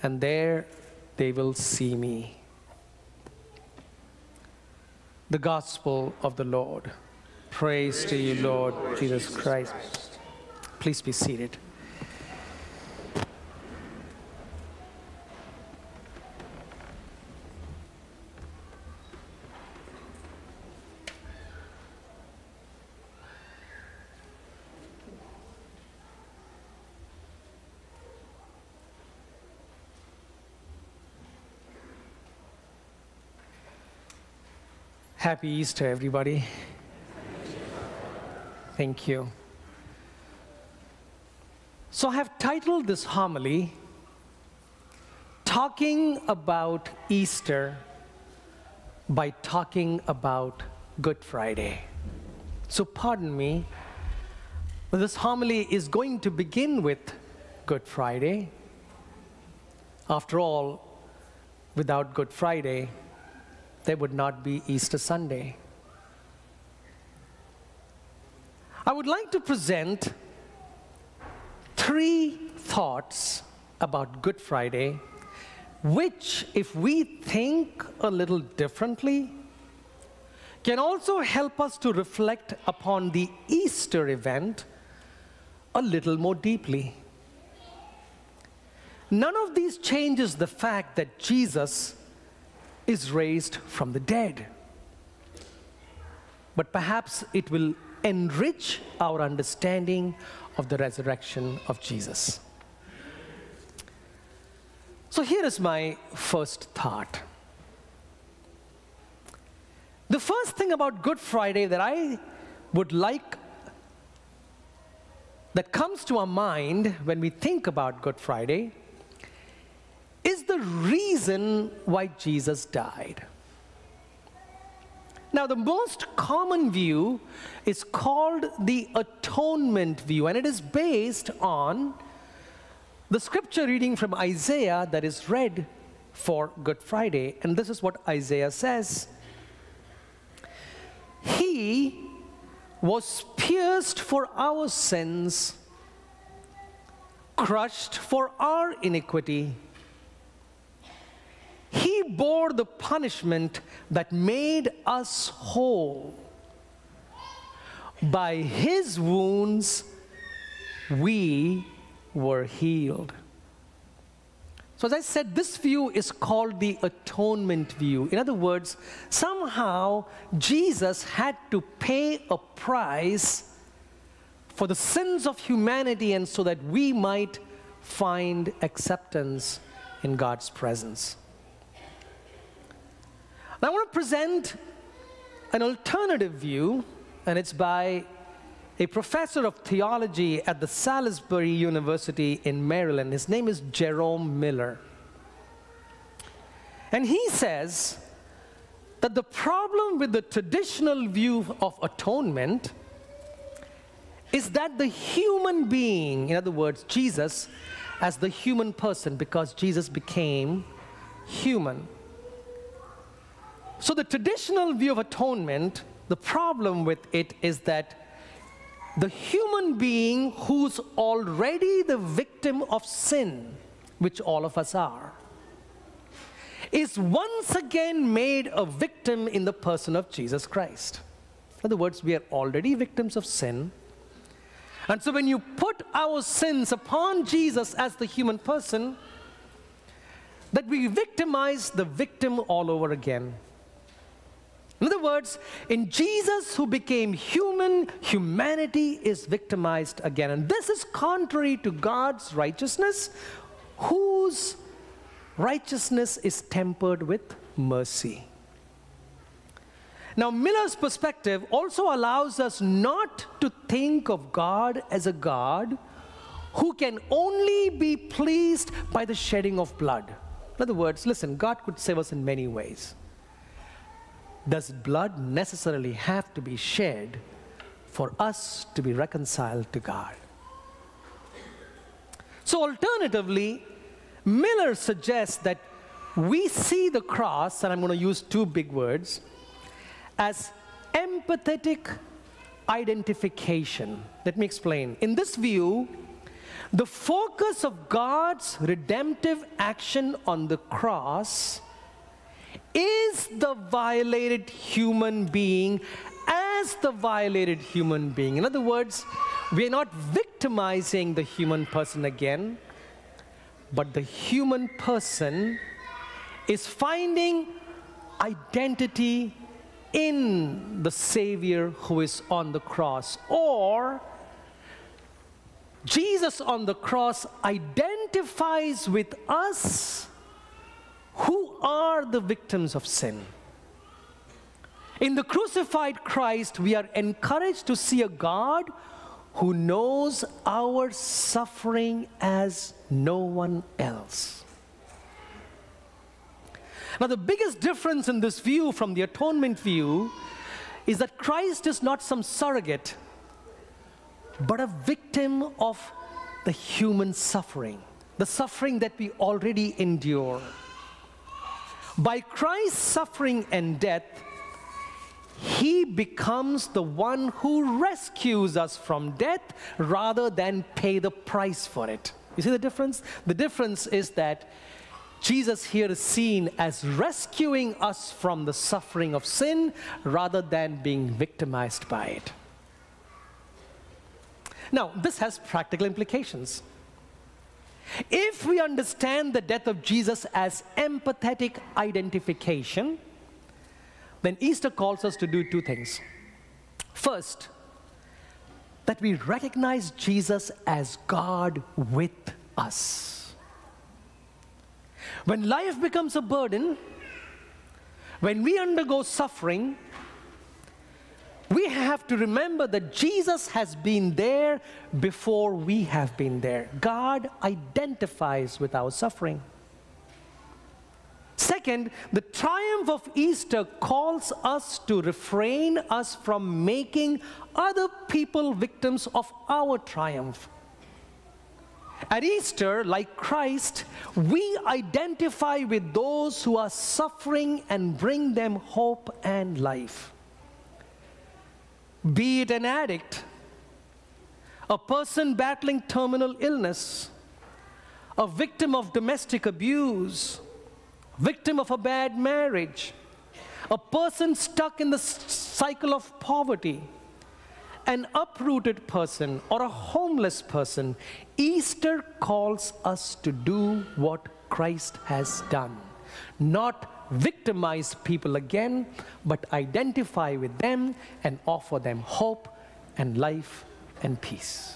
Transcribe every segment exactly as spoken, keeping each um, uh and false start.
and there they will see me. The Gospel of the Lord. Praise to you, Lord Jesus Christ. Please be seated. Happy Easter, everybody. Thank you. So I have titled this homily, Talking About Easter by Talking About Good Friday. So pardon me, but this homily is going to begin with Good Friday. After all, without Good Friday, there would not be Easter Sunday. I would like to present three thoughts about Good Friday, which, if we think a little differently, can also help us to reflect upon the Easter event a little more deeply. None of these changes the fact that Jesus is raised from the dead. But perhaps it will enrich our understanding of the resurrection of Jesus. So here is my first thought. The first thing about Good Friday that I would like, that comes to our mind when we think about Good Friday, is the reason why Jesus died. Now, the most common view is called the atonement view, and it is based on the scripture reading from Isaiah that is read for Good Friday. And this is what Isaiah says. He was pierced for our sins, crushed for our iniquity. He bore the punishment that made us whole. By his wounds, we were healed. So as I said, this view is called the atonement view. In other words, somehow Jesus had to pay a price for the sins of humanity, and so that we might find acceptance in God's presence. Now, I want to present an alternative view, and it's by a professor of theology at the Salisbury University in Maryland. His name is Jerome Miller. And he says that the problem with the traditional view of atonement is that the human being, in other words, Jesus, as the human person, because Jesus became human. So the traditional view of atonement, the problem with it is that the human being who's already the victim of sin, which all of us are, is once again made a victim in the person of Jesus Christ. In other words, we are already victims of sin. And so when you put our sins upon Jesus as the human person, that we victimize the victim all over again. In other words, in Jesus who became human, humanity is victimized again. And this is contrary to God's righteousness, whose righteousness is tempered with mercy. Now, Miller's perspective also allows us not to think of God as a God who can only be pleased by the shedding of blood. In other words, listen, God could save us in many ways. Does blood necessarily have to be shed for us to be reconciled to God? So alternatively, Miller suggests that we see the cross, and I'm going to use two big words, as empathetic identification. Let me explain. In this view, The focus of God's redemptive action on the cross is the violated human being as the violated human being. In other words, we are not victimizing the human person again, but the human person is finding identity in the Savior who is on the cross. Or Jesus on the cross identifies with us who are the victims of sin. In the crucified Christ, we are encouraged to see a God who knows our suffering as no one else. Now, the biggest difference in this view from the atonement view is that Christ is not some surrogate, but a victim of the human suffering, the suffering that we already endure. By Christ's suffering and death, He becomes the one who rescues us from death rather than pay the price for it. You see the difference? The difference is that Jesus here is seen as rescuing us from the suffering of sin rather than being victimized by it. Now, this has practical implications. If we understand the death of Jesus as empathetic identification, then Easter calls us to do two things. First, that we recognize Jesus as God with us. When life becomes a burden, when we undergo suffering, we have to remember that Jesus has been there before we have been there. God identifies with our suffering. Second, the triumph of Easter calls us to refrain us from making other people victims of our triumph. At Easter, like Christ, we identify with those who are suffering and bring them hope and life. Be it an addict, a person battling terminal illness, a victim of domestic abuse, victim of a bad marriage, a person stuck in the cycle of poverty, an uprooted person, or a homeless person, Easter calls us to do what Christ has done. Not victimize people again, but identify with them and offer them hope and life and peace.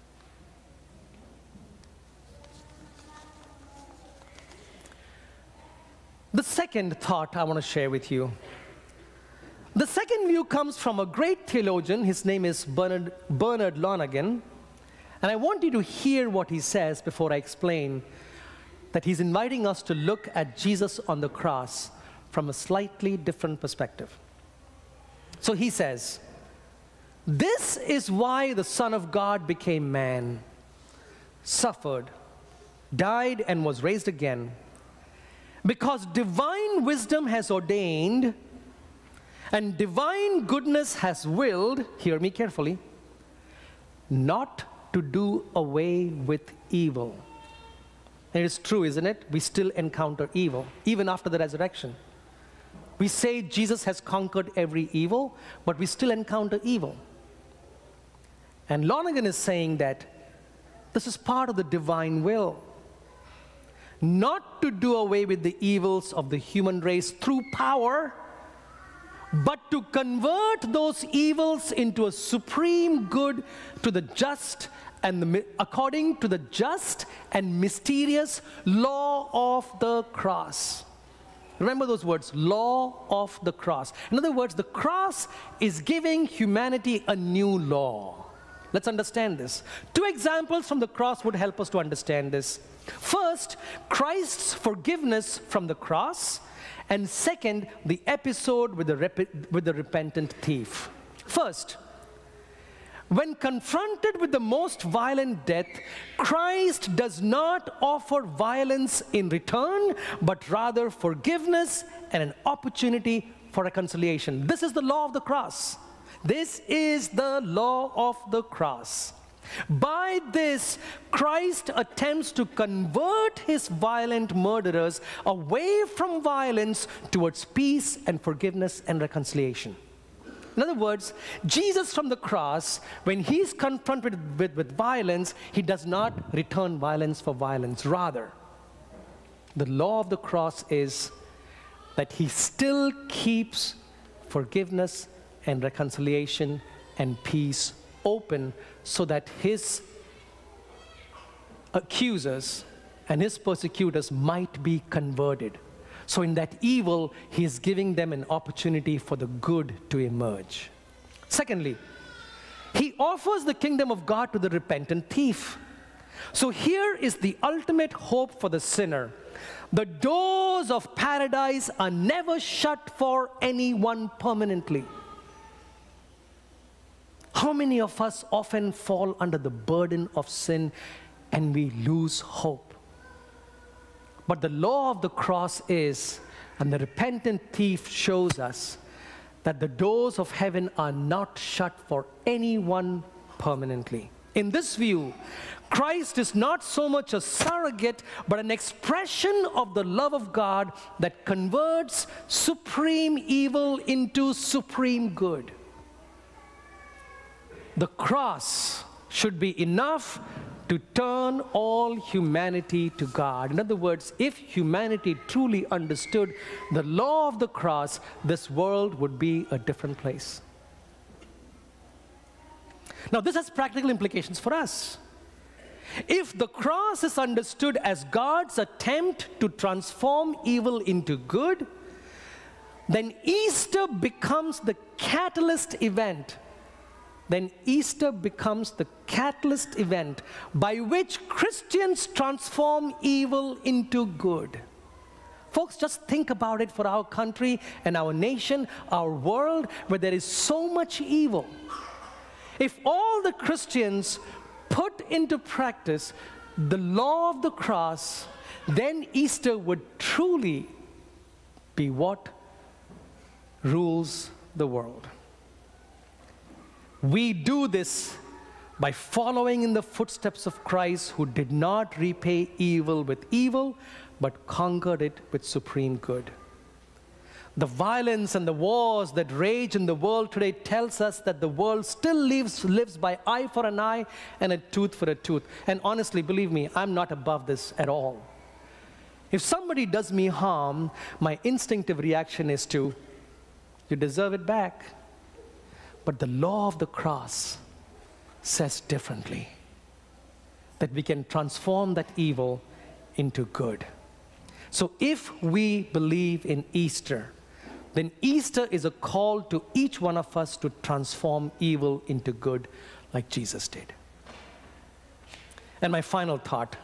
The second thought I want to share with you. The second view comes from a great theologian. His name is Bernard, Bernard Lonergan. And I want you to hear what he says before I explain that he's inviting us to look at Jesus on the cross from a slightly different perspective. So he says, "This is why the Son of God became man, suffered, died, and was raised again. Because divine wisdom has ordained and divine goodness has willed," hear me carefully, "not to do away with evil." And it is true, isn't it? We still encounter evil, even after the resurrection. We say Jesus has conquered every evil, but we still encounter evil. And Lonergan is saying that this is part of the divine will. Not to do away with the evils of the human race through power, but to convert those evils into a supreme good to the just and the, according to the just and mysterious law of the cross. Remember those words, law of the cross. In other words, the cross is giving humanity a new law. Let's understand this. Two examples from the cross would help us to understand this. First, Christ's forgiveness from the cross, and second, the episode with the, rep- with the repentant thief. First, when confronted with the most violent death, Christ does not offer violence in return, but rather forgiveness and an opportunity for reconciliation. This is the law of the cross. This is the law of the cross. By this, Christ attempts to convert his violent murderers away from violence towards peace and forgiveness and reconciliation. In other words, Jesus from the cross, when he's confronted with, with violence, he does not return violence for violence. Rather, the law of the cross is that he still keeps forgiveness and reconciliation and peace open so that his accusers and his persecutors might be converted. So in that evil, he is giving them an opportunity for the good to emerge. Secondly, he offers the kingdom of God to the repentant thief. So here is the ultimate hope for the sinner. The doors of paradise are never shut for anyone permanently. How many of us often fall under the burden of sin and we lose hope? But the law of the cross is, and the repentant thief shows us, that the doors of heaven are not shut for anyone permanently. In this view, Christ is not so much a surrogate, but an expression of the love of God that converts supreme evil into supreme good. The cross should be enough to turn all humanity to God. In other words, if humanity truly understood the law of the cross, this world would be a different place. Now, this has practical implications for us. If the cross is understood as God's attempt to transform evil into good, then Easter becomes the catalyst event then Easter becomes the catalyst event by which Christians transform evil into good. Folks, just think about it for our country and our nation, our world, where there is so much evil. If all the Christians put into practice the law of the cross, then Easter would truly be what rules the world. We do this by following in the footsteps of Christ, who did not repay evil with evil, but conquered it with supreme good. The violence and the wars that rage in the world today tells us that the world still lives, lives by eye for an eye and a tooth for a tooth. And honestly, believe me, I'm not above this at all. If somebody does me harm, my instinctive reaction is to, you deserve it back. But the law of the cross says differently, that we can transform that evil into good. So if we believe in Easter, then Easter is a call to each one of us to transform evil into good like Jesus did. And my final thought.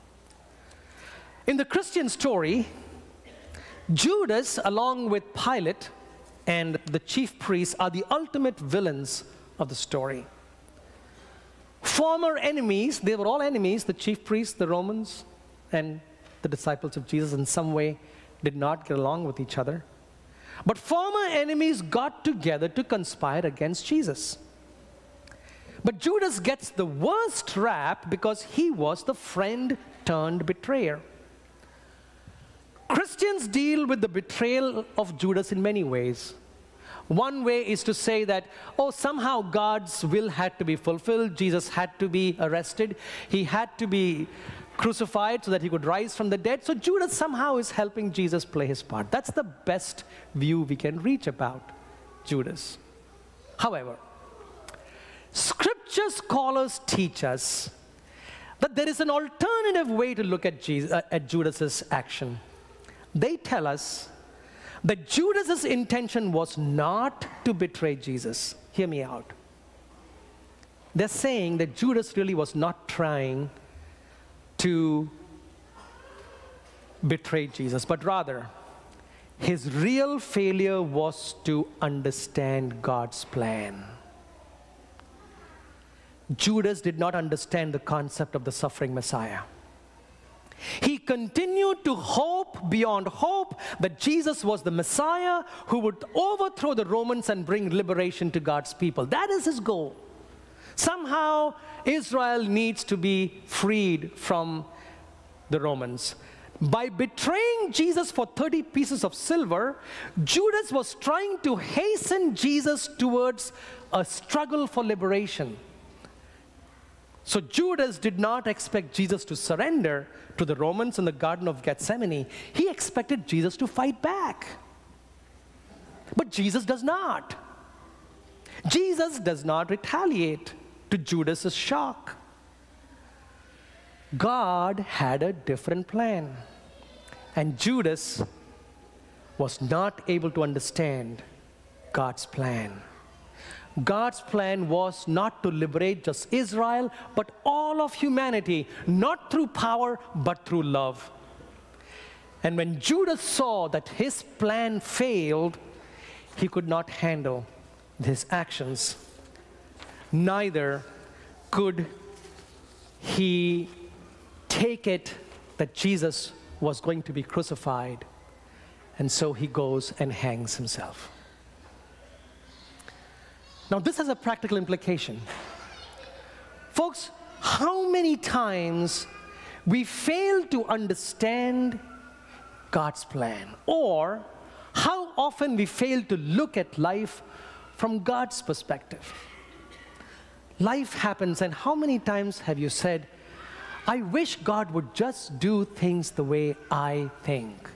In the Christian story, Judas, along with Pilate and the chief priests, are the ultimate villains of the story. Former enemies, they were all enemies, the chief priests, the Romans, and the disciples of Jesus in some way did not get along with each other. But former enemies got together to conspire against Jesus. But Judas gets the worst rap because he was the friend turned betrayer. Christians deal with the betrayal of Judas in many ways. One way is to say that, oh, somehow God's will had to be fulfilled. Jesus had to be arrested. He had to be crucified so that he could rise from the dead. So Judas somehow is helping Jesus play his part. That's the best view we can reach about Judas. However, Scripture scholars teach us that there is an alternative way to look at, Jesus, uh, at Judas's action. They tell us that Judas's intention was not to betray Jesus. Hear me out. They're saying that Judas really was not trying to betray Jesus, but rather his real failure was to understand God's plan. Judas did not understand the concept of the suffering Messiah. He continued to hope beyond hope that Jesus was the Messiah who would overthrow the Romans and bring liberation to God's people. That is his goal. Somehow, Israel needs to be freed from the Romans. By betraying Jesus for thirty pieces of silver, Judas was trying to hasten Jesus towards a struggle for liberation. So Judas did not expect Jesus to surrender to the Romans in the Garden of Gethsemane. He expected Jesus to fight back. But Jesus does not. Jesus does not retaliate to Judas's shock. God had a different plan. And Judas was not able to understand God's plan. God's plan was not to liberate just Israel, but all of humanity, not through power, but through love. And when Judas saw that his plan failed, he could not handle his actions. Neither could he take it that Jesus was going to be crucified. And so he goes and hangs himself. Now, this has a practical implication. Folks, how many times we fail to understand God's plan, or how often we fail to look at life from God's perspective. Life happens, and how many times have you said, I wish God would just do things the way I think?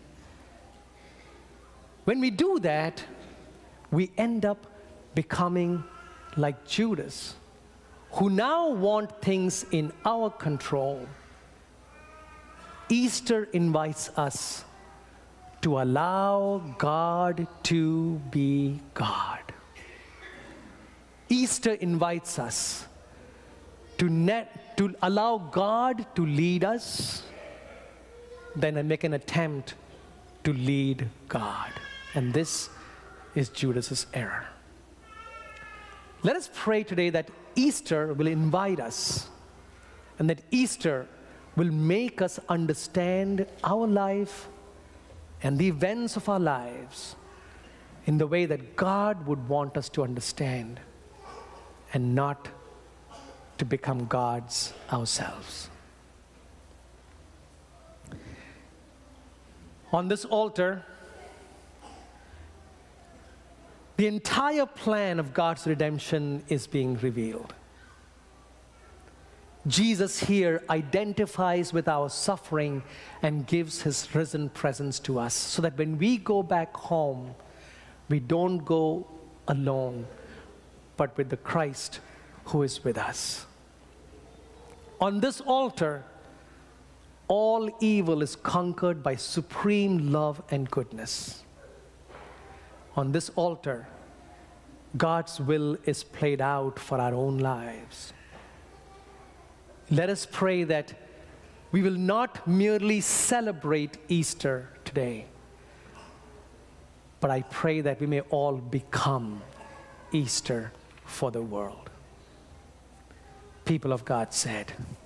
When we do that, we end up becoming like Judas, who now want things in our control. Easter invites us to allow God to be God. Easter invites us to, net, to allow God to lead us, then I make an attempt to lead God. And this is Judas's error. Let us pray today that Easter will invite us, and that Easter will make us understand our life and the events of our lives in the way that God would want us to understand, and not to become gods ourselves. On this altar, the entire plan of God's redemption is being revealed. Jesus here identifies with our suffering and gives his risen presence to us, so that when we go back home, we don't go alone, but with the Christ who is with us. On this altar, all evil is conquered by supreme love and goodness. On this altar, God's will is played out for our own lives. Let us pray that we will not merely celebrate Easter today, but I pray that we may all become Easter for the world. People of God said,